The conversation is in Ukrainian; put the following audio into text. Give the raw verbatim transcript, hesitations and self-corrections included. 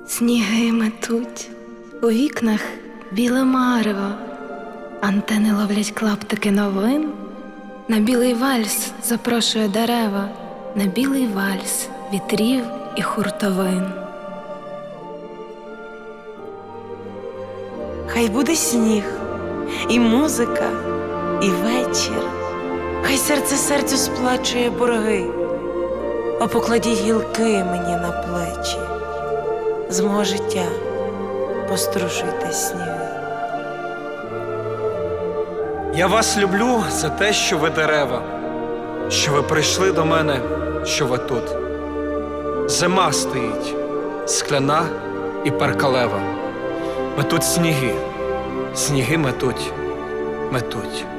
Сніги метуть, у вікнах біле марево, антени ловлять клаптики новин. На білий вальс запрошує дерева, на білий вальс вітрів і хуртовин. Хай буде сніг, і музика, і вечір. Хай серце серцю сплачує борги, а покладіть гілки мені на плечі. З мого життя пострушуйте сніги. Я вас люблю за те, що ви дерева, що ви прийшли до мене, що ви тут. Зима стоїть, скляна і перкалева. Метуть сніги, сніги метуть, метуть.